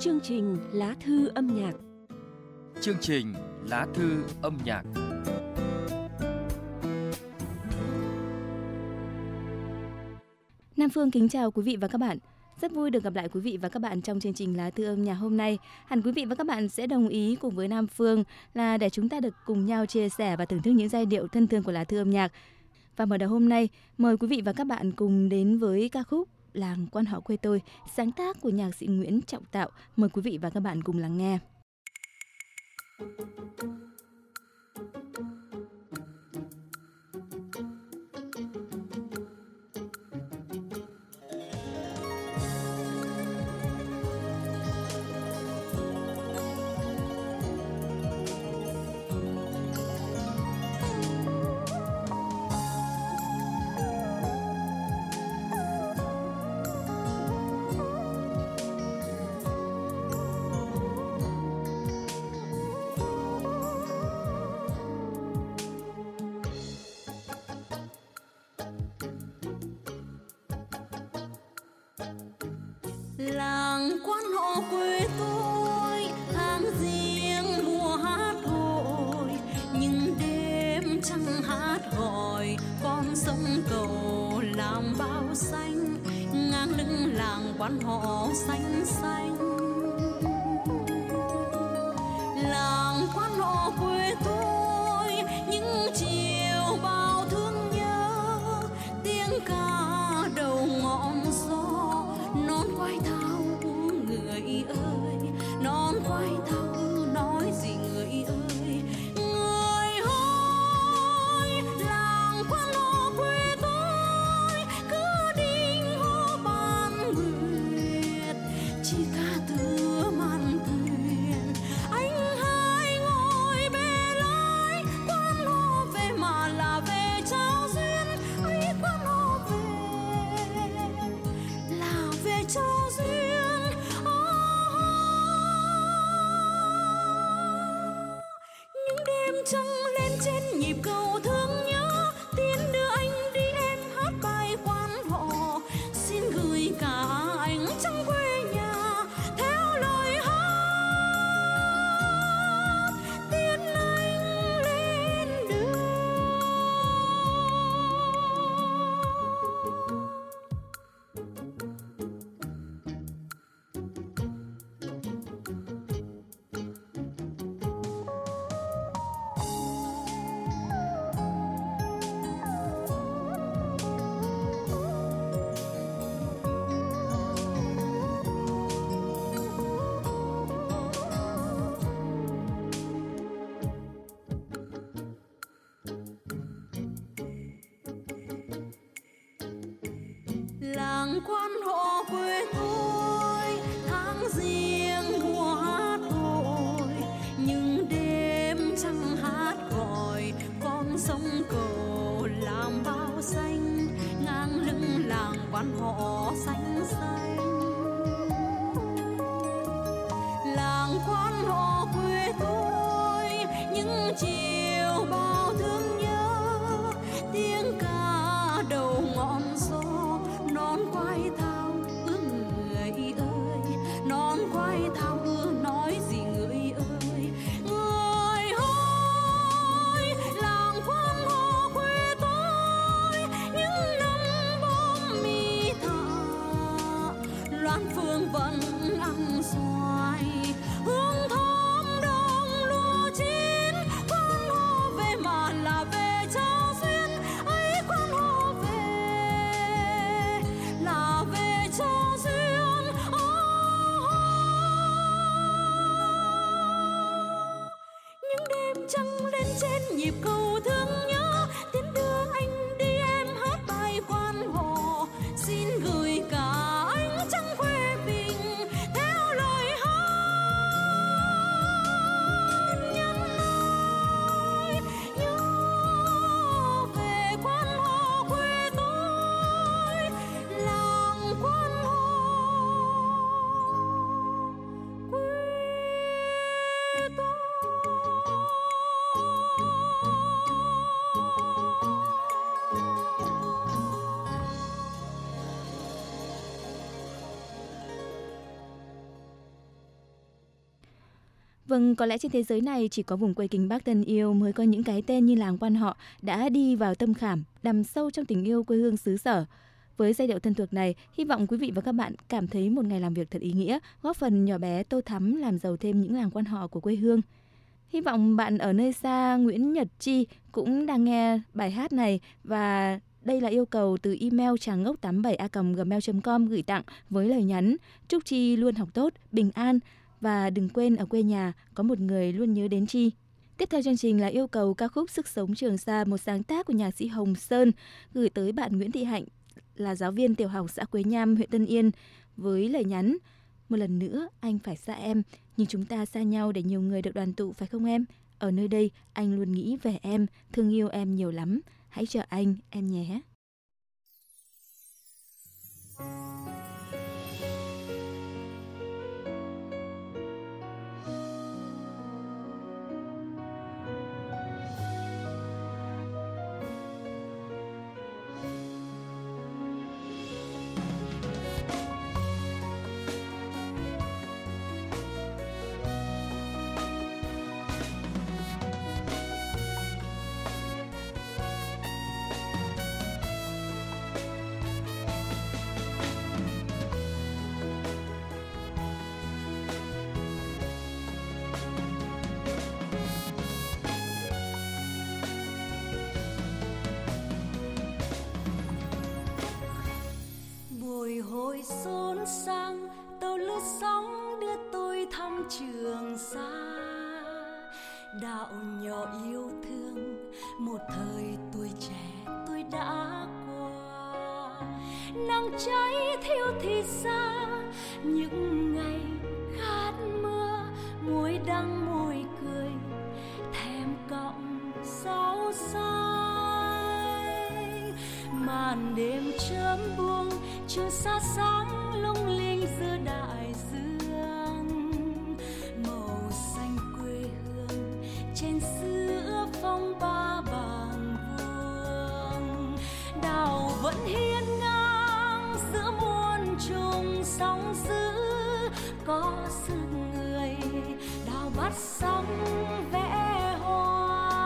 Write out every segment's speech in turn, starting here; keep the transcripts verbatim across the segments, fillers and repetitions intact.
Chương trình Lá thư âm nhạc. Chương trình Lá thư âm nhạc. Nam Phương kính chào quý vị và các bạn. Rất vui được gặp lại quý vị và các bạn trong chương trình Lá thư âm nhạc hôm nay. Hẳn quý vị và các bạn sẽ đồng ý cùng với Nam Phương là để chúng ta được cùng nhau chia sẻ và thưởng thức những giai điệu thân thương của lá thư âm nhạc. Và mở đầu hôm nay, mời quý vị và các bạn cùng đến với ca khúc Làng Quan Họ Quê Tôi, sáng tác của nhạc sĩ Nguyễn Trọng Tạo. Mời quý vị và các bạn cùng lắng nghe. Làng Quan Họ quê tôi, tháng riêng mùa hát hội, nhưng đêm trăng hát gọi con sông cầu làm bao xanh, ngang lưng làng Quan Họ xanh xanh. Làng Quan Họ quê tôi, những chiều bao thương nhớ, tiếng ca đầu ngọn gió, non quay thao người ơi, non quay thao nói gì người ơi. Người ơi, làng Quan Họ quê tôi, cứ đinh hô ban nguyệt, chỉ ca từ màn thuyền, anh hai ngồi bê lái. Quan Họ về mà là về trao duyên, ấy Quan Họ về là về trao duyên. Trăng lên trên nhịp cầu thương nhớ, tiến đưa anh đi em hát bài Quan Họ, xin gửi cả ánh trăng quê nhà theo lời hát, tiến anh lên đường. Làng Quan Họ quê tôi, tháng riêng mùa hát hội, nhưng đêm trăng hát gọi con sông cầu làm bao xanh, ngang lưng làng Quan Họ xanh xanh. Làng Quan Họ quê tôi, những chiều bao thương nhớ, tiếng ca đầu ngọn gió, non quay thao ước người ơi, non quay thao ước nói gì người ơi. Người ơi, làng Quan Họ quê tôi, những năm bom mi thả, loan phương vẫn ăn xoài, hương thơm đồng lúa chín. Quan Họ về mà là về trao duyên, ấy Quan Họ về là về trao duyên. Oh, những đêm trăng lên trên nhịp cầu thương nhớ, tiến đưa anh đi em hát bài Quan Họ, xin gửi cả ánh trăng quê mình theo lời hát. Nhân ơi, nhớ về Quan Họ quê tôi, làng Quan Họ quê tôi. Vâng, có lẽ trên thế giới này chỉ có vùng quê Kinh Bắc thân yêu mới có những cái tên như làng Quan Họ đã đi vào tâm khảm, đằm sâu trong tình yêu quê hương xứ sở. Với giai điệu thân thuộc này, hy vọng quý vị và các bạn cảm thấy một ngày làm việc thật ý nghĩa, góp phần nhỏ bé tô thắm làm giàu thêm những làng quan họ của quê hương. Hy vọng bạn ở nơi xa Nguyễn Nhật Chi cũng đang nghe bài hát này, và đây là yêu cầu từ email tràng ngốc tám mươi bảy a còng gmail chấm com gửi tặng với lời nhắn: chúc Chi luôn học tốt, bình an và đừng quên ở quê nhà có một người luôn nhớ đến Chi. Tiếp theo chương trình là yêu cầu ca khúc Sức Sống Trường Sa, một sáng tác của nhạc sĩ Hồng Sơn, gửi tới bạn Nguyễn Thị Hạnh, là giáo viên tiểu học xã Quế Nham, huyện Tân Yên, với lời nhắn: một lần nữa anh phải xa em, nhưng chúng ta xa nhau để nhiều người được đoàn tụ, phải không em? Ở nơi đây anh luôn nghĩ về em, thương yêu em nhiều lắm. Hãy chờ anh em nhé. Bồi hồi xôn sang tàu lướt sóng đưa tôi thăm Trường Sa, đạo nhỏ yêu thương một thời tuổi trẻ tôi đã qua. Nắng cháy thiêu thì xa những ngày khát mưa, muối đắng môi cười thèm cọng rau xanh. Màn đêm chớm buông Trường Sa sáng lung linh giữa đại dương, màu xanh quê hương trên sữa phong ba bàng vuông. Đảo vẫn hiên ngang giữa muôn trùng sóng dữ, có sức người đào bắt sóng vẽ hoa.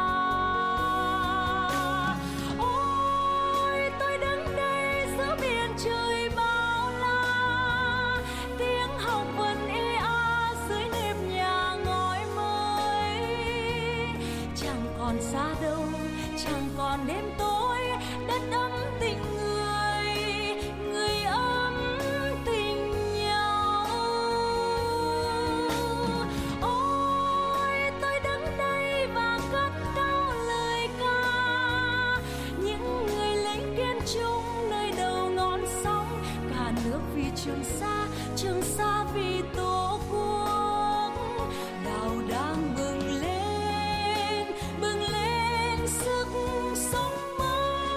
Ôi tôi đứng đây giữa biển trời bao la, tiếng học vần ê a dưới nếp nhà ngói mới. Chẳng còn xa đâu, chẳng còn đêm tối, đất ấm tình người, người ấm tình nhau. Ôi tôi đứng đây và cất cao lời ca, những người lính kiên trung nơi đầu ngọn sóng. Cả nước vì Trường Sa, Trường Sa vì Tổ quốc. Đảo đang bừng lên, bừng lên sức sống mới.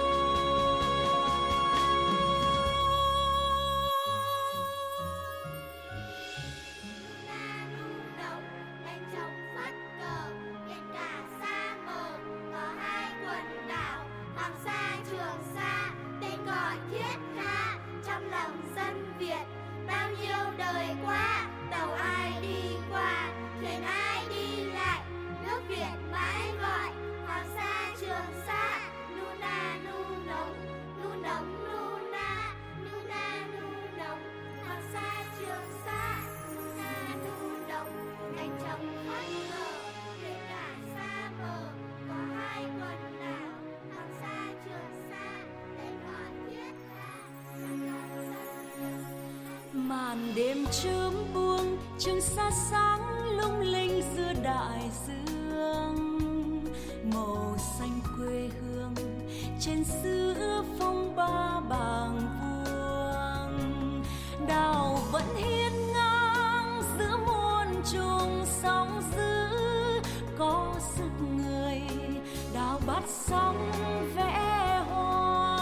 Ta nung nấu đánh trống phất cờ, biển cả xa mờ, có hai quần đảo Hoàng Sa Trường Sa, tên gọi thiết tha trong lòng dân Việt. Bao nhiêu đời qua, tàu ai đi qua, thuyền ai đi lại, nước Việt mãi gọi Hoàng Sa Trường Sa. Nu na nu nống, nu nống nu na, nu na nu nống, Hoàng Sa Trường Sa. Nu na nu nống, đánh trống phất cờ, biển cả xa mờ, có hai quần đảo Hoàng Sa Trường Sa, tên gọi thiết tha trong lòng dân Việt. Màn đêm chớm buông, Trường Sa sáng lung linh giữa đại dương, màu xanh quê hương trên sữa phong ba bàng vuông. Đảo vẫn hiên ngang giữa muôn trùng sóng dữ, có sức người đào bắt sóng vẽ hoa.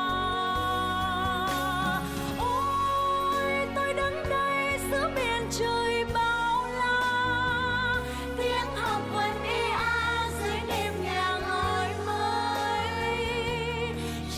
Ôi tôi đứng đây giữa biển trời bao la, tiếng học vần ê a dưới nếp nhà ngói mới.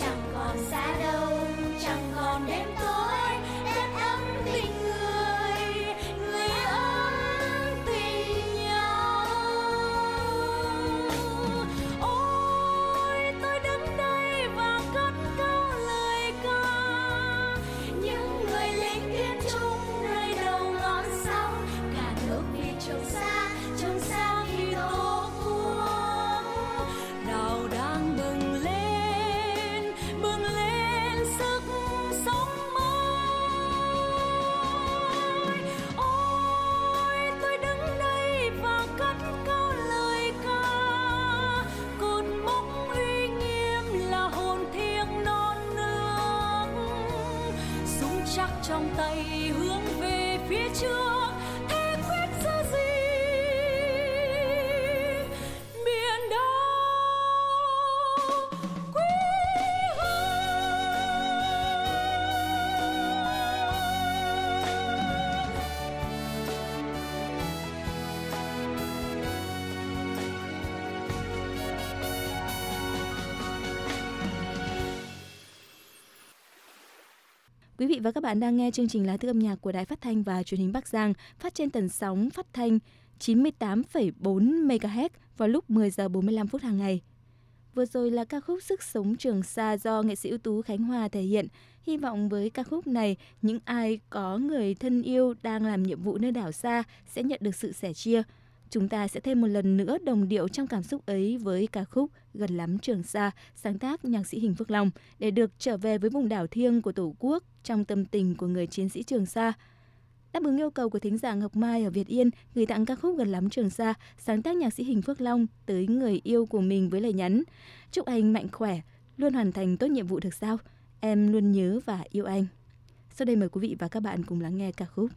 chắc trong tay hướng về phía trước, thế quyết giữ gì miền đâu quý Quý vị và các bạn đang nghe chương trình Lá thư âm nhạc của Đài Phát thanh và Truyền hình Bắc Giang, phát trên tần sóng phát thanh chín mươi tám phẩy bốn mê ga héc vào lúc mười giờ bốn mươi lăm phút hàng ngày. Vừa rồi là ca khúc Sức sống Trường Sa do nghệ sĩ ưu tú Khánh Hòa thể hiện. Hy vọng với ca khúc này, những ai có người thân yêu đang làm nhiệm vụ nơi đảo xa sẽ nhận được sự sẻ chia. Chúng ta sẽ thêm một lần nữa đồng điệu trong cảm xúc ấy với ca khúc Gần lắm Trường Sa, sáng tác nhạc sĩ Huỳnh Phước Long, để được trở về với vùng đảo thiêng của Tổ quốc trong tâm tình của người chiến sĩ Trường Sa. Đáp ứng yêu cầu của thính giả Ngọc Mai ở Việt Yên, gửi tặng ca khúc Gần lắm Trường Sa, sáng tác nhạc sĩ Huỳnh Phước Long tới người yêu của mình với lời nhắn: chúc anh mạnh khỏe, luôn hoàn thành tốt nhiệm vụ được giao. Em luôn nhớ và yêu anh. Sau đây mời quý vị và các bạn cùng lắng nghe ca khúc.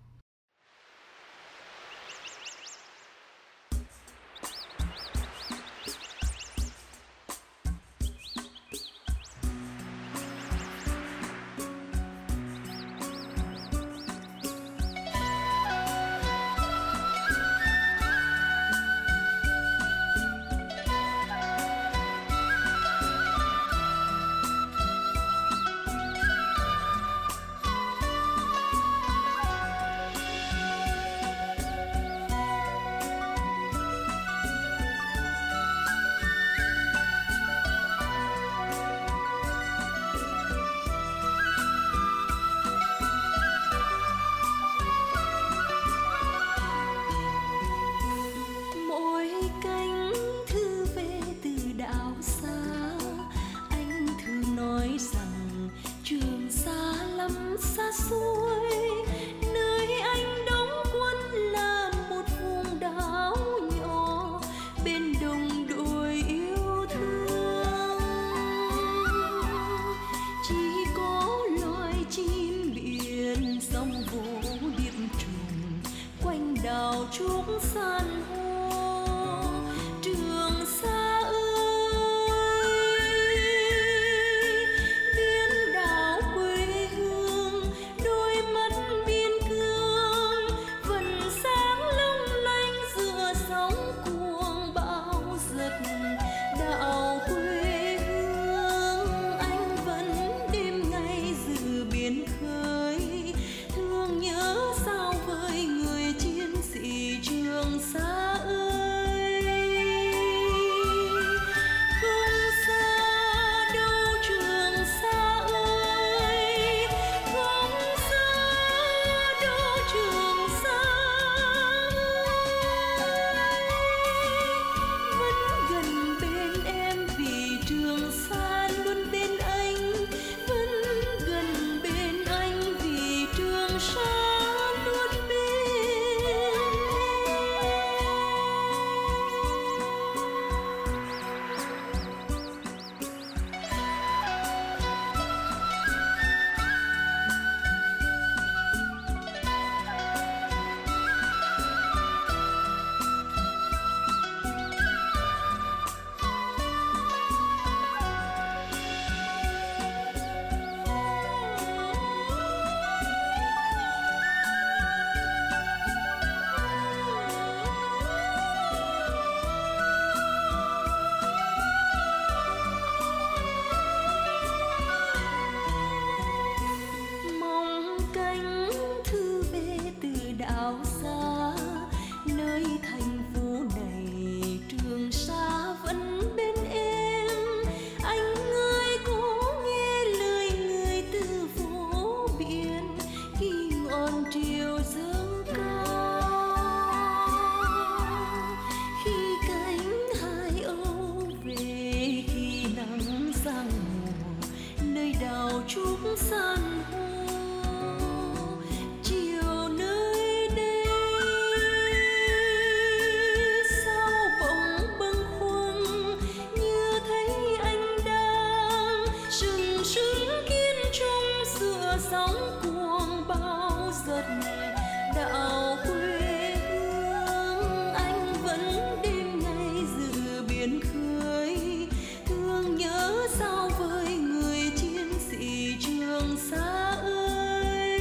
mưa sóng cuồng bao giật đạo quê hương. Anh vẫn đêm ngày dự biển khơi, thương nhớ sao với người chiến sĩ Trường Sa ơi.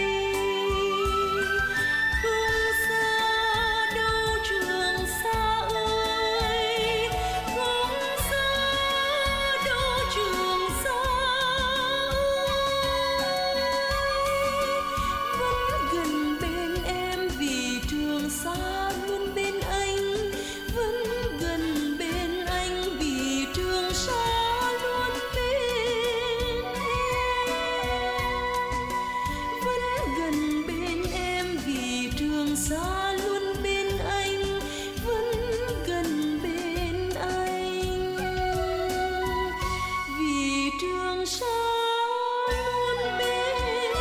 Không xa đâu Trường Sa ơi, không xa đâu Trường Sa ơi. Vẫn gần bên em vì Trường Sa luôn bên anh, vẫn gần bên anh vì Trường Sa luôn bên em, vẫn gần bên em vì Trường Sa luôn bên anh, vẫn gần bên anh vì Trường Sa luôn bên em.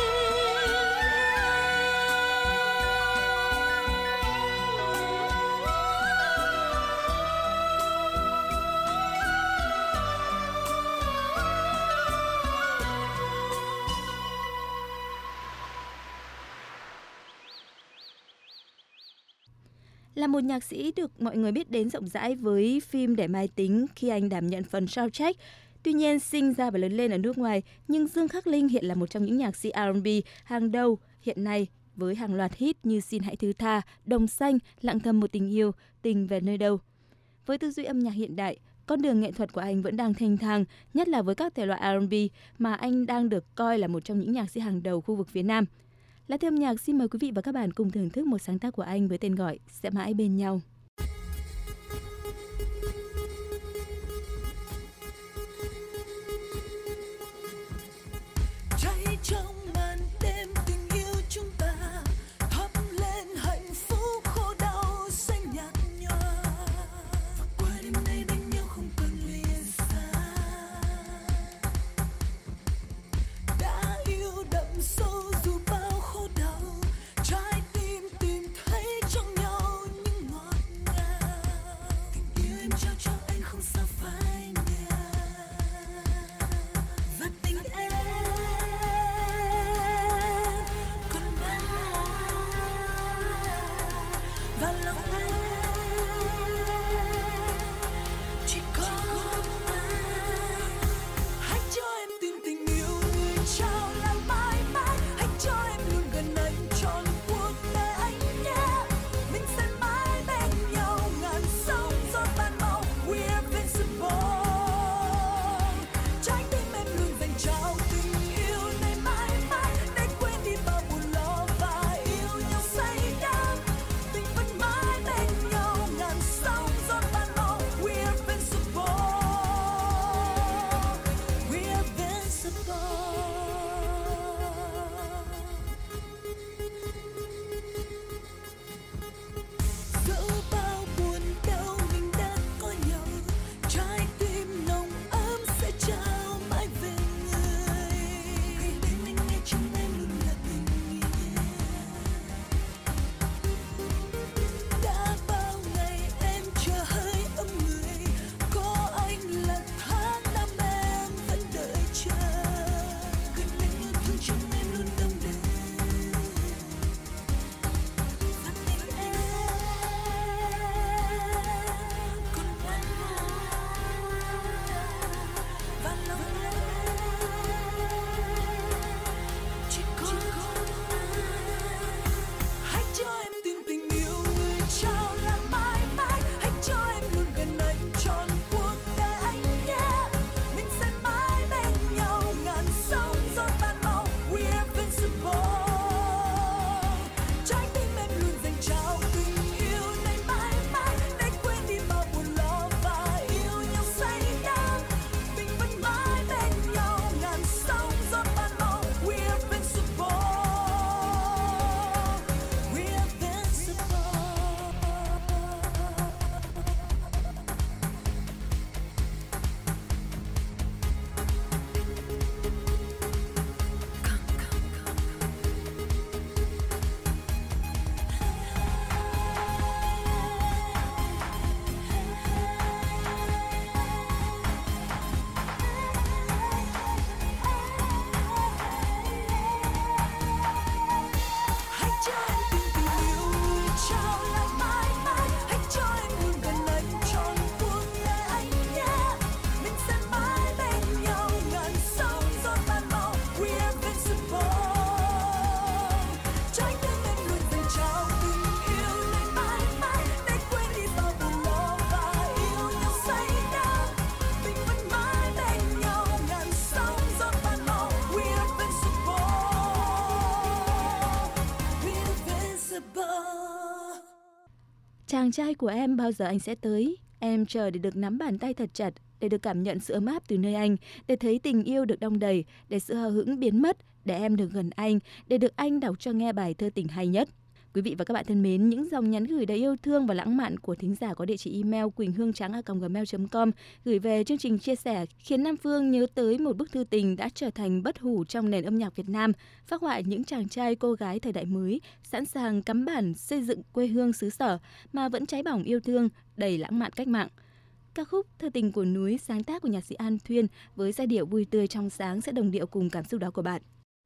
Là một nhạc sĩ được mọi người biết đến rộng rãi với phim Để Mai Tính khi anh đảm nhận phần soundtrack. Tuy nhiên, sinh ra và lớn lên ở nước ngoài, nhưng Dương Khắc Linh hiện là một trong những nhạc sĩ R and B hàng đầu hiện nay với hàng loạt hit như Xin Hãy Thứ Tha, Đồng Xanh, Lặng Thầm Một Tình Yêu, Tình Về Nơi Đâu. Với tư duy âm nhạc hiện đại, con đường nghệ thuật của anh vẫn đang thanh thang, nhất là với các thể loại R and B mà anh đang được coi là một trong những nhạc sĩ hàng đầu khu vực phía Nam. Lá Thư Âm Nhạc xin mời quý vị và các bạn cùng thưởng thức một sáng tác của anh với tên gọi Sẽ Mãi Bên Nhau. Cháy trong màn đêm tình yêu chúng ta, thắp lên hạnh phúc khổ đau xanh nhạt nhòa. Và qua đêm nay bên nhau không còn lìa xa. Đã yêu đậm sâu dù bao khổ đau, trái tim tìm thấy trong nhau những ngọt Chàng trai của em bao giờ anh sẽ tới? Em chờ để được nắm bàn tay thật chặt, để được cảm nhận sự ấm áp từ nơi anh, để thấy tình yêu được đong đầy, để sự hờ hững biến mất, để em được gần anh, để được anh đọc cho nghe bài thơ tình hay nhất. Quý vị và các bạn thân mến, những dòng nhắn gửi đầy yêu thương và lãng mạn của thính giả có địa chỉ email quỳnh hương trắng a còng gmail chấm com gửi về chương trình chia sẻ khiến Nam Phương nhớ tới một bức thư tình đã trở thành bất hủ trong nền âm nhạc Việt Nam, phác họa những chàng trai cô gái thời đại mới sẵn sàng cắm bản xây dựng quê hương xứ sở mà vẫn cháy bỏng yêu thương, đầy lãng mạn cách mạng. Ca khúc Thơ tình của núi sáng tác của nhạc sĩ An Thuyên với giai điệu vui tươi trong sáng sẽ đồng điệu cùng cảm xúc đó của bạn.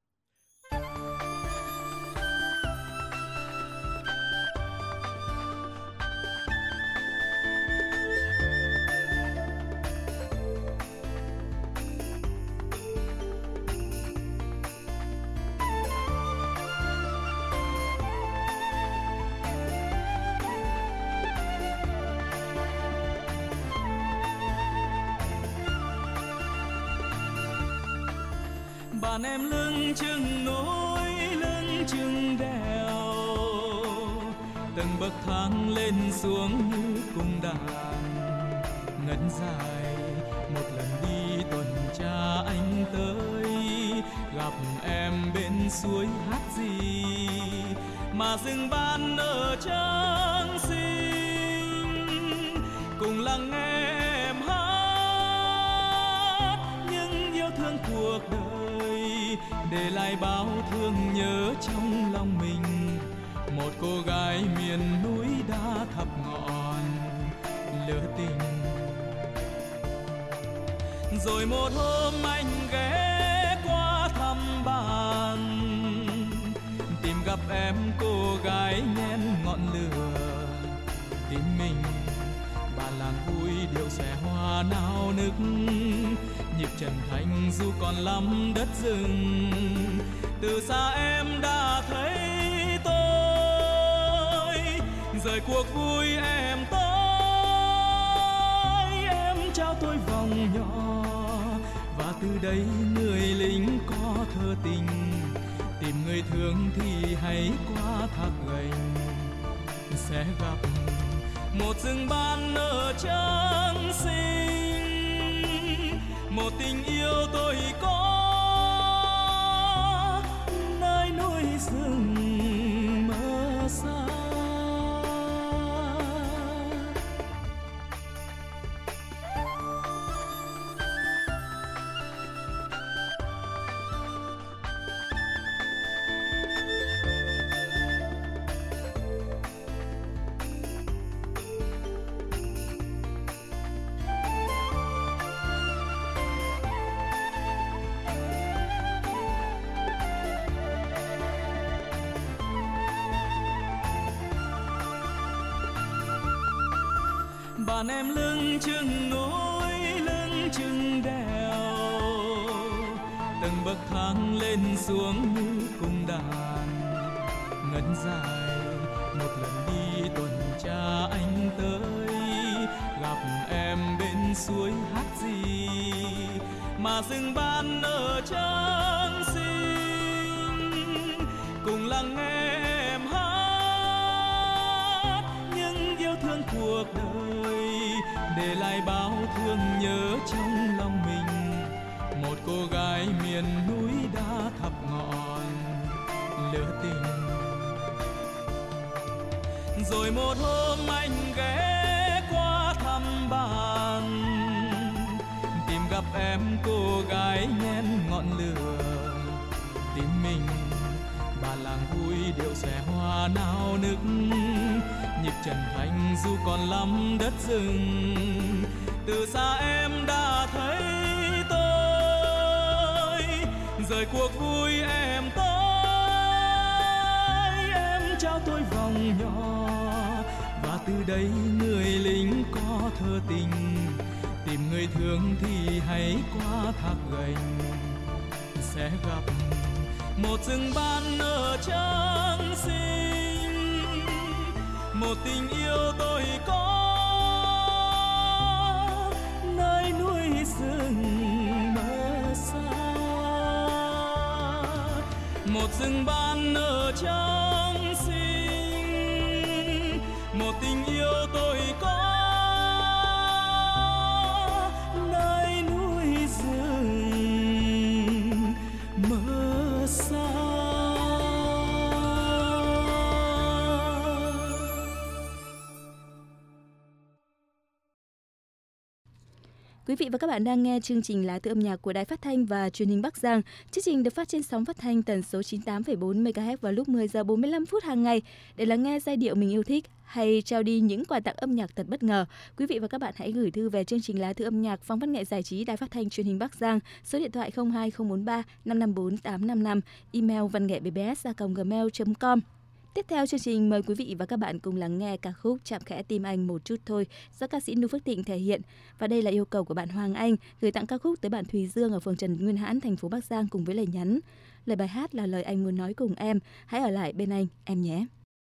Bạn em lưng chừng núi, lưng chừng đèo, từng bậc thang lên xuống như cung đàn ngân dài. Một lần đi tuần tra anh tới, gặp em bên suối hát gì mà rừng ban nở trắng xinh, cùng lắng nghe em hát những yêu thương cuộc đời, để lại bao thương nhớ trong lòng mình. Một cô gái miền núi đã thắp ngọn lửa tình. Rồi một hôm anh ghé qua thăm bạn, tìm gặp em cô gái nhen ngọn lửa tim mình. Bà làng vui điệu xòe hoa nao nức, nhịp trần thanh dù còn lắm đất rừng. Từ xa em đã thấy tôi, rời cuộc vui em tới. Em trao tôi vòng nhỏ, và từ đây người lính có thơ tình. Tìm người thương thì hãy qua thác gành, sẽ gặp một rừng ban nở trắng xinh. Một tình yêu tôi có nơi núi rừng mơ xa. Bạn em lưng chừng núi, lưng chừng đèo, từng bậc thang lên xuống như cung đàn ngân dài. Một lần đi tuần tra anh tới, gặp em bên suối hát gì mà rừng ban nở trắng xinh, cùng lắng nghe em hát những yêu thương cuộc đời, để lại bao thương nhớ trong lòng mình. Một cô gái miền núi đã thắp ngọn lửa tình. Rồi một hôm anh ghé qua thăm bạn, tìm gặp em cô gái nhen ngọn lửa tim mình. Bà làng vui điệu xòe hoa nao nức, nhịp trần thanh dù còn lắm đất rừng. Từ xa em đã thấy tôi, rời cuộc vui em tới. Em trao tôi vòng nhỏ, và từ đây người lính có thơ tình. Tìm người thương thì hãy qua thác gành, sẽ gặp một rừng ban nở trắng xinh. Một tình yêu tôi có nơi núi rừng mơ xa. Một rừng ban nở trắng xinh, một tình yêu Quý vị và các bạn đang nghe chương trình Lá Thư âm nhạc của Đài Phát thanh và Truyền hình Bắc Giang. Chương trình được phát trên sóng phát thanh tần số chín mươi tám phẩy bốn mê ga héc vào lúc mười giờ bốn mươi lăm phút hàng ngày. Để lắng nghe giai điệu mình yêu thích hay trao đi những quà tặng âm nhạc thật bất ngờ, quý vị và các bạn hãy gửi thư về chương trình Lá Thư âm nhạc Phòng Văn nghệ Giải trí Đài Phát thanh Truyền hình Bắc Giang, số điện thoại không hai không bốn ba năm năm bốn tám năm năm, email văn nghệ b b s a còng gmail chấm com. Tiếp theo chương trình, mời quý vị và các bạn cùng lắng nghe ca khúc Chạm khẽ tim anh một chút thôi do ca sĩ Nu Phước Thịnh thể hiện. Và đây là yêu cầu của bạn Hoàng Anh gửi tặng ca khúc tới bạn Thùy Dương ở phường Trần Nguyên Hãn, thành phố Bắc Giang cùng với lời nhắn. Lời bài hát là lời anh muốn nói cùng em, hãy ở lại bên anh em nhé.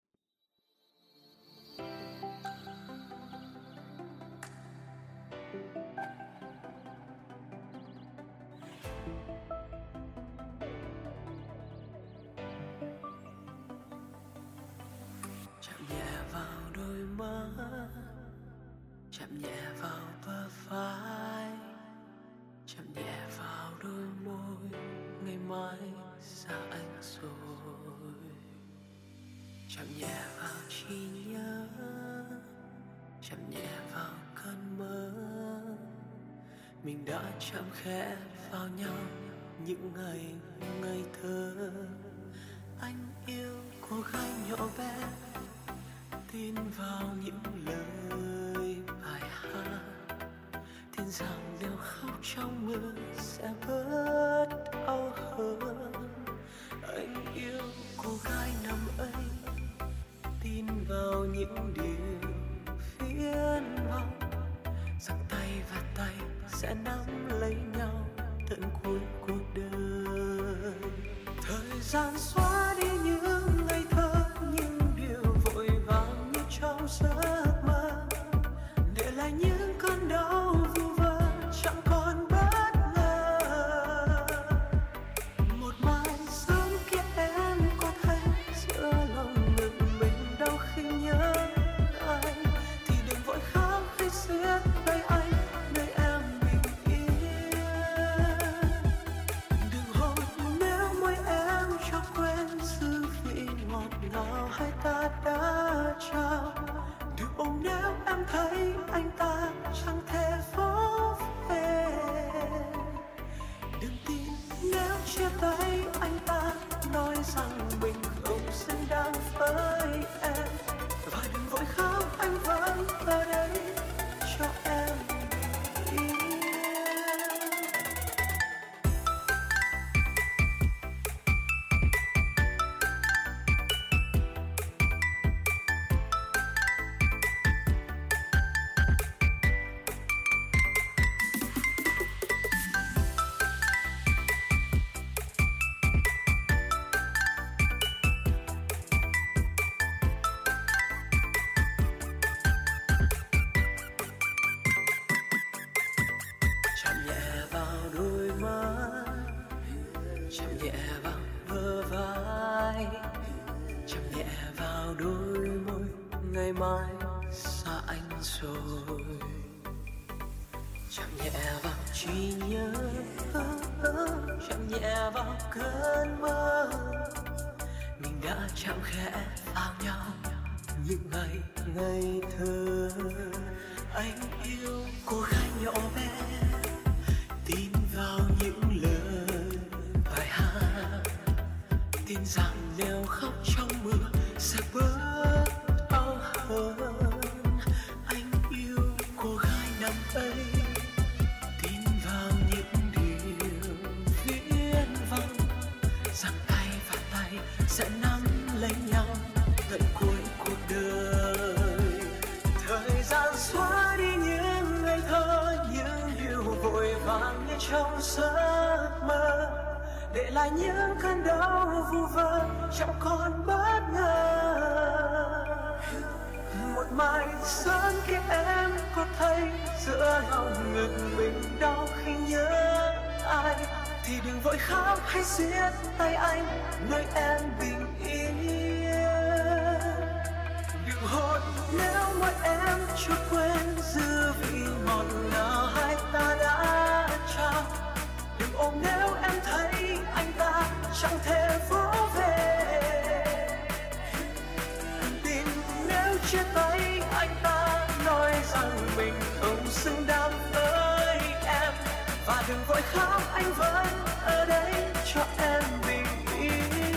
Chạm nhẹ vào bờ vai, chạm nhẹ vào đôi môi, ngày mai xa anh rồi. Chạm nhẹ vào trí nhớ, chạm nhẹ vào cơn mơ. Mình đã chạm khẽ vào nhau những ngày ngây thơ. Anh yêu cô gái nhỏ bé, tin vào những lời bài hát, tin rằng nếu khóc trong mưa sẽ bớt đau hơn. Anh yêu cô gái năm ấy, tin vào những điều phiền vọng, rằng tay và tay sẽ nắm lấy nhau tận cuối cuộc đời. Thời gian xóa đi những ngày thơ, những điều vội vàng như trong giấc mơ, để lại những cơn đau vu vơ chẳng còn bất ngờ. Một mai sớm kia em có thấy giữa lòng ngực mình đau khi nhớ anh, thì đừng vội khóc hay siết tay anh nơi em bình yên. Đừng hôn nếu môi em cho quên dư vị ngọt ngào hai ta đã trao. Đừng ôm nếu em thấy anh ta chẳng thể vỗ về. Đừng tin nếu chia tay anh ta nói rằng mình không xứng đáng với em. Và đừng vội khóc, anh vẫn ở đây cho em bình yên. Chạm nhẹ vào đôi má, chạm nhẹ vào bờ vai, chạm nhẹ vào đôi môi, ngày mai xa anh rồi. Chạm nhẹ vào trí nhớ, chạm nhẹ vào cơn mơ. Mình đã chạm khẽ vào nhau những ngày ngây thơ. Anh yêu cô gái nhỏ bé, tin vào những lời bài hát, tin rằng nếu khóc trong mưa sẽ bớt đau hơn. Anh yêu cô gái năm ấy, tin vào những điều viễn vông, rằng tay và tay sẽ nắm lấy nhau tận cuối cuộc đời. Thời gian xóa đi những ngày thơ, những điều vội vàng như trong giấc mơ, để lại những cơn đau vu vơ chẳng còn bất ngờ. Một mai sớm kia em có thấy giữa lòng ngực mình đau khi nhớ ai, thì đừng vội khóc hay siết tay anh nơi em bình yên. Đừng hôn nếu môi em chưa quên dư vị ngọt ngào hai ta đã trao. Đừng ôm nếu em thấy anh ta chẳng thể vỗ về. Đừng tin nếu chia tay anh ta nói rằng mình không xứng đáng với Và đừng vội khóc, anh vẫn ở đây cho em bình yên.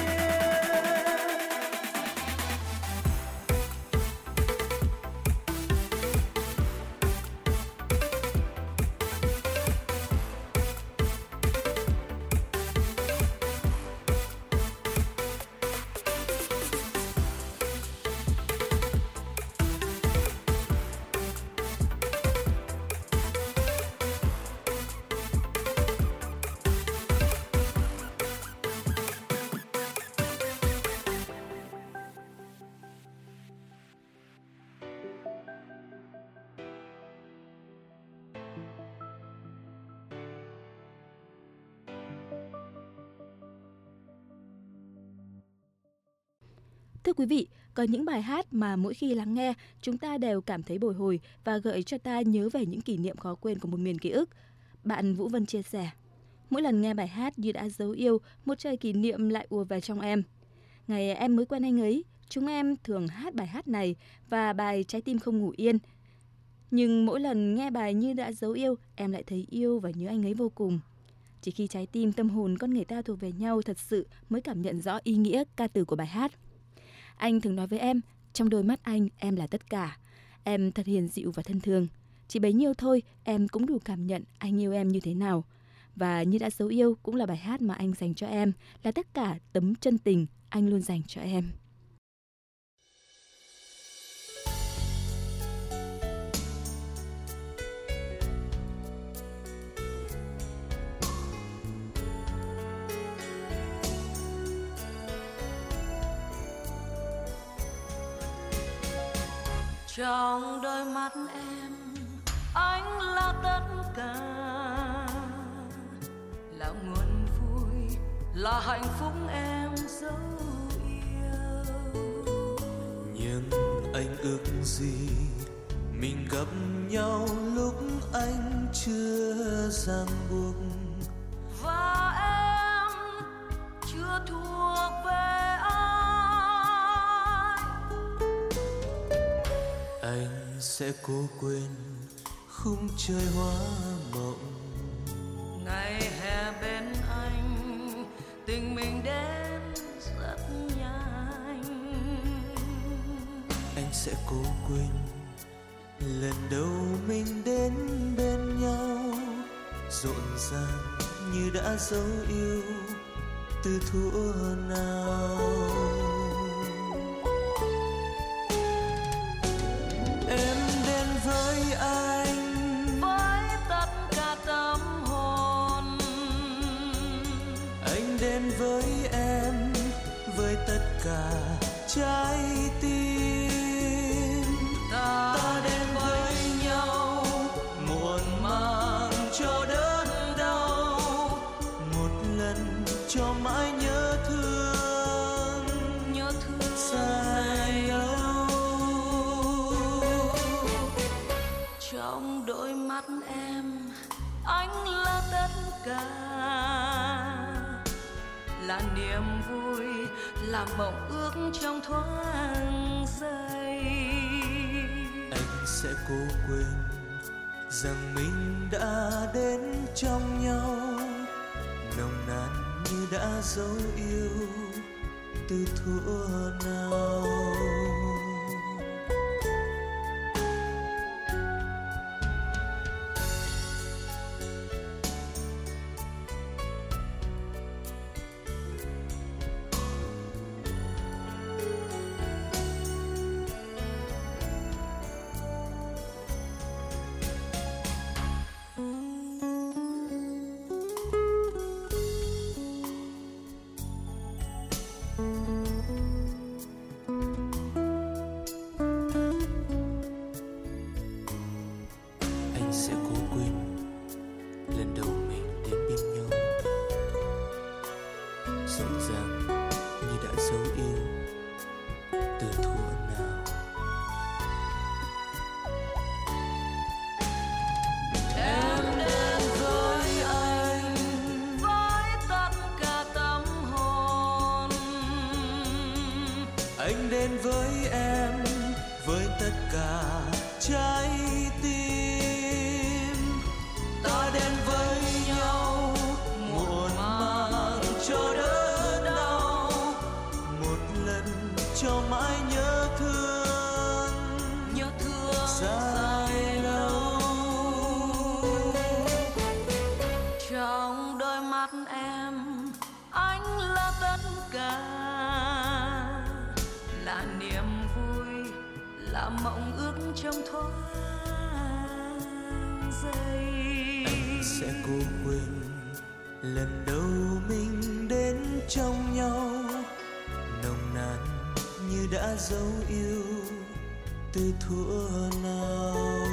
Thưa quý vị, có những bài hát mà mỗi khi lắng nghe, chúng ta đều cảm thấy bồi hồi và gợi cho ta nhớ về những kỷ niệm khó quên của một miền ký ức. Bạn Vũ Vân chia sẻ, mỗi lần nghe bài hát Như Đã Dấu Yêu, một trời kỷ niệm lại ùa về trong em. Ngày em mới quen anh ấy, chúng em thường hát bài hát này và bài Trái Tim Không Ngủ Yên. Nhưng mỗi lần nghe bài Như Đã Dấu Yêu, em lại thấy yêu và nhớ anh ấy vô cùng. Chỉ khi trái tim, tâm hồn con người ta thuộc về nhau thật sự mới cảm nhận rõ ý nghĩa ca từ của bài hát. Anh thường nói với em, trong đôi mắt anh, em là tất cả. Em thật hiền dịu và thân thương. Chỉ bấy nhiêu thôi, em cũng đủ cảm nhận anh yêu em như thế nào. Và Như Đã Dấu Yêu cũng là bài hát mà anh dành cho em, là tất cả tấm chân tình anh luôn dành cho em. Trong đôi mắt em, anh là tất cả, là nguồn vui, là hạnh phúc em dấu yêu. Nhưng anh ước gì mình gặp nhau lúc anh chưa ràng buộc, và em chưa thuộc về ai. Anh sẽ cố quên khung trời hoa mộng, ngày hè bên anh, tình mình đến rất nhanh. Anh sẽ cố quên lần đầu mình đến bên nhau, rộn ràng như đã dấu yêu từ thuở nào. Em đến với anh với tất cả tâm hồn, anh đến với em với tất cả trái tim. ta, Ta đến với nhau muộn màng cho đớn đau, một lần cho mãi nhớ thương, nhớ thương dài lâu. Trong đôi mắt em, anh là tất cả, là niềm vui, là mộng ước trong thoáng giây. Anh sẽ cố quên rằng mình đã đến trong nhau, nồng nàn như đã dấu yêu từ thuở nào. Anh sẽ cố quên lần đầu mình đến bên nhau, rộn ràng như đã dấu yêu từ thuở nào. Em đến với anh với tất cả tâm hồn, Anh đến với em với tất cả trái tim. Ta đến với nhau cho mãi nhớ thương, nhớ thương dài lâu. Trong đôi mắt em, anh là tất cả, là niềm vui, là mộng ước trong thoáng giây. Anh sẽ cố quên lần đầu mình đến trong nhau, nồng nàn như đã dấu yêu từ thuở nào.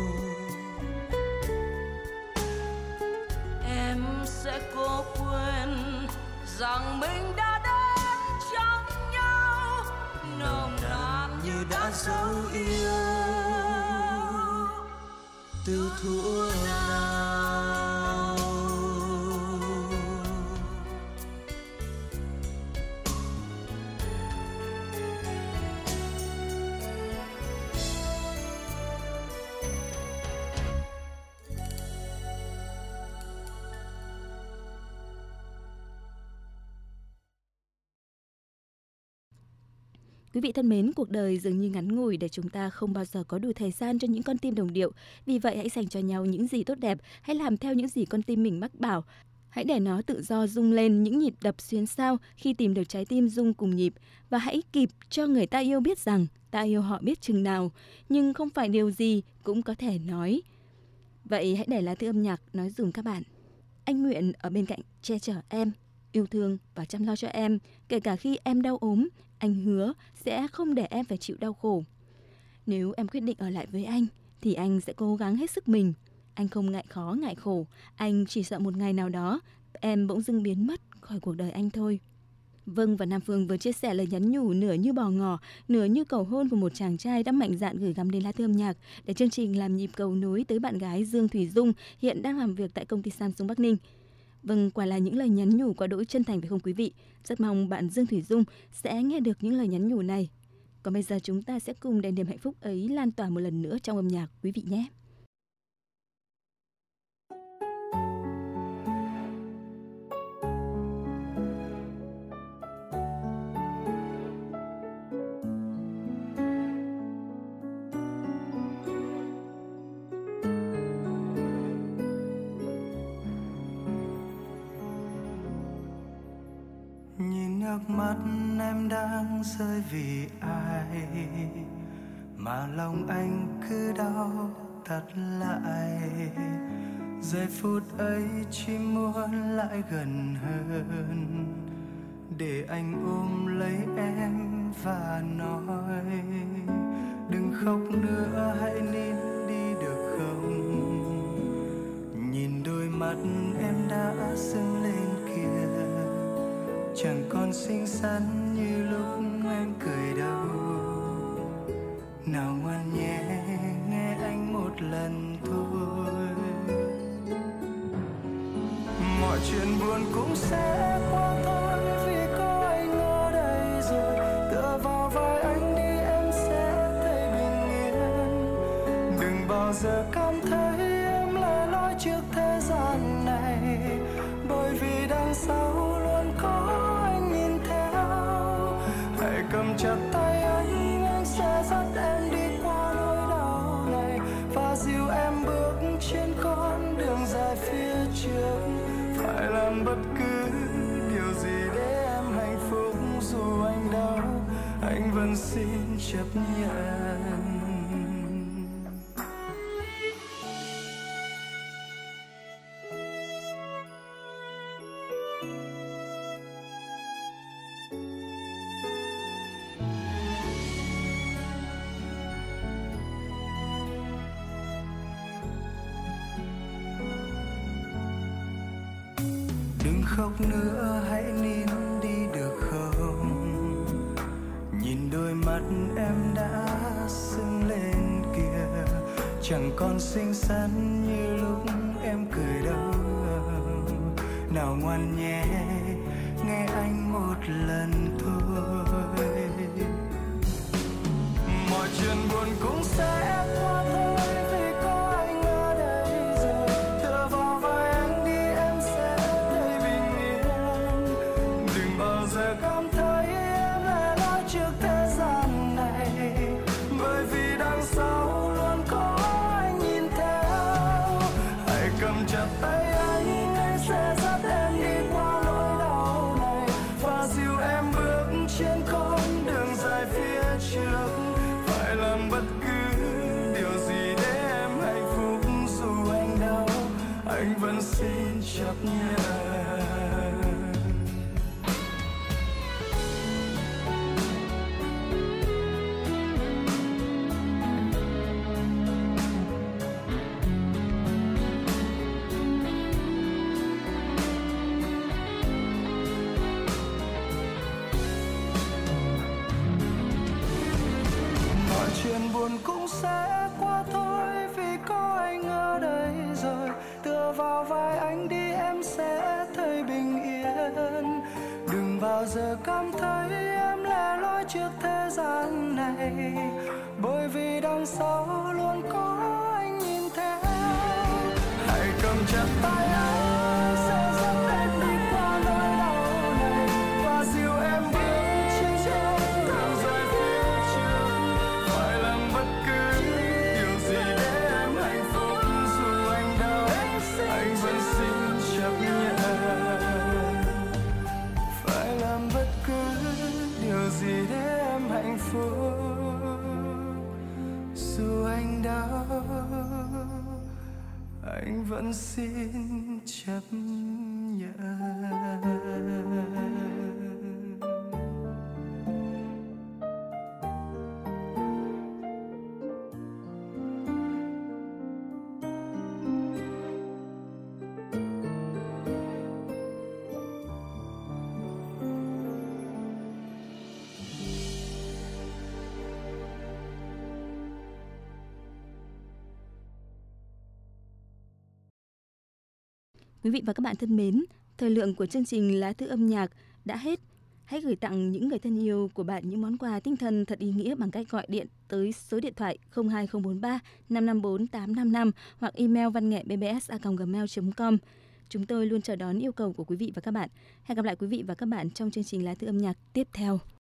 Em sẽ cố quên rằng mình đã đến trong nhau, nồng nàn như đã dấu yêu từ thuở nào. Quý vị thân mến, cuộc đời dường như ngắn ngủi để chúng ta không bao giờ có đủ thời gian cho những con tim đồng điệu. Vì vậy hãy dành cho nhau những gì tốt đẹp, hãy làm theo những gì con tim mình mách bảo. Hãy để nó tự do rung lên những nhịp đập xuyến xao khi tìm được trái tim rung cùng nhịp. Và hãy kịp cho người ta yêu biết rằng ta yêu họ biết chừng nào, nhưng không phải điều gì cũng có thể nói. Vậy hãy để lá thư âm nhạc nói dùm các bạn. Anh nguyện ở bên cạnh che chở em, yêu thương và chăm lo cho em, kể cả khi em đau ốm. Anh hứa sẽ không để em phải chịu đau khổ. Nếu em quyết định ở lại với anh thì anh sẽ cố gắng hết sức mình. Anh không ngại khó ngại khổ. Anh chỉ sợ một ngày nào đó em bỗng dưng biến mất khỏi cuộc đời anh thôi. Vâng, và Nam Phương vừa chia sẻ lời nhắn nhủ nửa như bò ngỏ, nửa như cầu hôn của một chàng trai đã mạnh dạn gửi gắm đến lá thư âm nhạc để chương trình làm nhịp cầu nối tới bạn gái Dương Thủy Dung, hiện đang làm việc tại công ty Samsung Bắc Ninh. Vâng, quả là những lời nhắn nhủ quá đỗi chân thành phải không quý vị? Rất mong bạn Dương Thủy Dung sẽ nghe được những lời nhắn nhủ này. Còn bây giờ chúng ta sẽ cùng để niềm hạnh phúc ấy lan tỏa một lần nữa trong âm nhạc quý vị nhé. Nước mắt em đang rơi vì ai mà lòng anh cứ đau thắt lại. Giây phút ấy chỉ muốn lại gần hơn để anh ôm lấy em và nói đừng khóc nữa, hãy nín đi được không. Nhìn đôi mắt em đã sưng lên kia, chẳng còn xinh xắn như lúc em cười đâu. Nào ngoan nhé, nghe anh một lần thôi. Mọi chuyện buồn cũng sẽ qua thôi, vì có anh ở đây rồi. Tựa vào vai anh đi em sẽ thấy bình yên. Đừng bao giờ cảm thấy em lẻ loi trước thế gian này, bởi vì đằng sau luôn có anh nhìn theo. Hãy cầm chặt tay anh, anh sẽ dắt em đi qua nỗi đau này và dìu em bước trên con đường dài phía trước. Phải làm bất cứ điều gì để em hạnh phúc, dù anh đau anh vẫn xin chấp nhận. Đừng khóc nữa, hãy nín đi được không. Nhìn đôi mắt em đã sưng lên kìa, chẳng còn xinh xắn như lúc em cười đâu. Nào ngoan nhé, nghe anh một lần thôi. Mọi chuyện buồn cũng sẽ qua thôi, vì có anh ở đây rồi. Tựa vào vai anh đi em sẽ thấy bình yên. Đừng bao giờ cảm thấy em lẻ loi trước thế trước, phải làm bất cứ điều gì để em hạnh phúc. Dù anh đau, anh vẫn xin chấp nhận. Chuyện buồn cũng sẽ qua thôi, vì có anh ở đây rồi. Tựa vào vai anh đi em sẽ thấy bình yên. Đừng bao giờ cảm thấy em lẻ loi trước thế gian này, bởi vì đằng sau luôn có anh nhìn theo. Hãy cầm chặt tay anh, sẽ dẫn em đi qua nỗi đau này và dìu em bước trên đường dài phía trước. Phải làm bất cứ điều gì để em hạnh phúc. Dù anh đau, anh vẫn xin chấp nhận. Phải làm bất cứ điều gì để em hạnh phúc. Dù anh đau, anh vẫn xin chấp nhận. Quý vị và các bạn thân mến, thời lượng của chương trình Lá Thư Âm Nhạc đã hết. Hãy gửi tặng những người thân yêu của bạn những món quà tinh thần thật ý nghĩa bằng cách gọi điện tới số điện thoại không hai không bốn ba năm năm bốn tám năm năm hoặc email văn nghệ b b s a còng gmail chấm com. Chúng tôi luôn chờ đón yêu cầu của quý vị và các bạn. Hẹn gặp lại quý vị và các bạn trong chương trình Lá Thư Âm Nhạc tiếp theo.